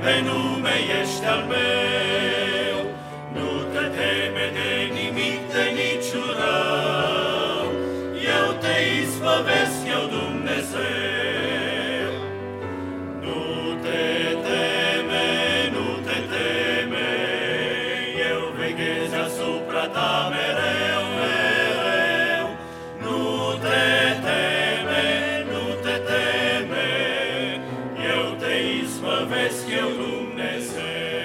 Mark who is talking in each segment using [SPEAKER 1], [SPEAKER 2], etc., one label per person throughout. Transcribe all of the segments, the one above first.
[SPEAKER 1] pe nume ești al meu. Nu te teme de nimic, de niciun rău, eu te izbăvesc, eu Dumnezeu. Nu te teme, nu te teme, eu veghez asupra ta mereu, mereu. Nu te teme, nu te teme, eu te izbăvesc, eu Dumnezeu.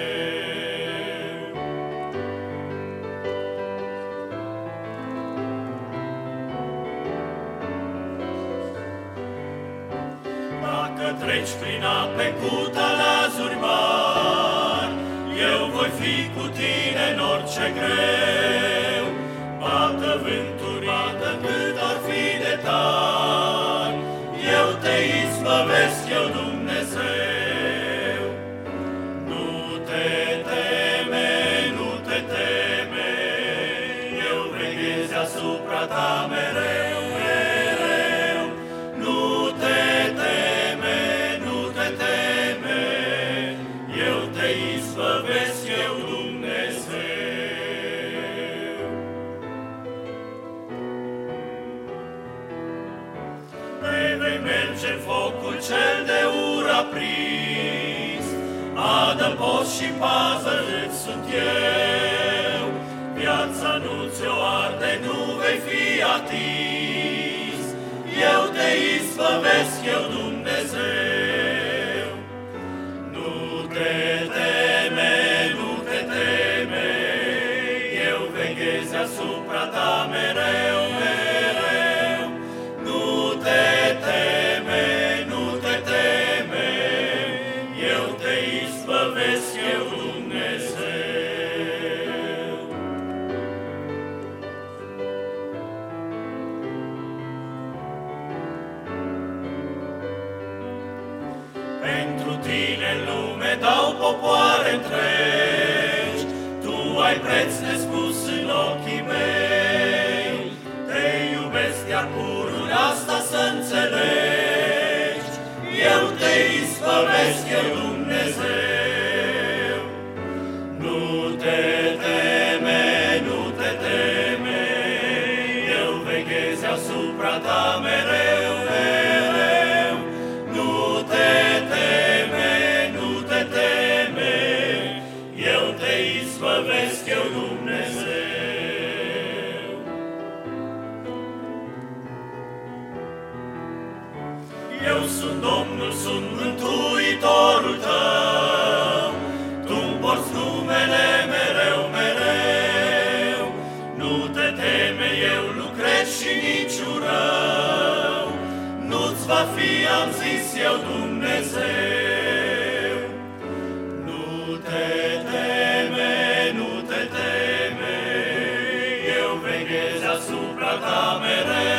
[SPEAKER 1] Dacă treci prin ape cu talazuri mari, eu voi fi cu tine în orice greu. Bată vânturi, bată cât ar fi de tari, eu te izbăvesc, eu Dumnezeu. Nu te teme, nu te teme, eu veghez asupra ta mereu, mereu. Nu te teme, nu te teme, eu te izbăvesc, eu Dumnezeu. Vei merge în focul cel de ur aprins, adăpost și pază îți sunt eu. Viața nu ți-o arde, nu vei fi atins, eu te izbăvesc, eu Dumnezeu. Nu te teme, nu te teme, eu veghez asupra ta mereu, mereu. Nu te teme, nu te teme, eu te izbăvesc, eu Dumnezeu. Pentru tine în lume dau popoare întregi, tu ai preț nespus în ochii mei. Te iubesc, iar purul asta să înțelegi, eu te izbăvesc, eu Dumnezeu. Nu te teme, nu te teme, eu veghez asupra ta mereu, mereu. Nu te teme, nu te teme, eu te izbăvesc, eu Dumnezeu. Eu sunt Domnul, sunt Mântuitorul tău, tu-mi porți numele mereu, mereu. Nu te teme, eu lucrez și niciun rău, nu-ți va fi, am zis, eu Dumnezeu. Nu te teme, nu te teme, eu veghez asupra ta mereu.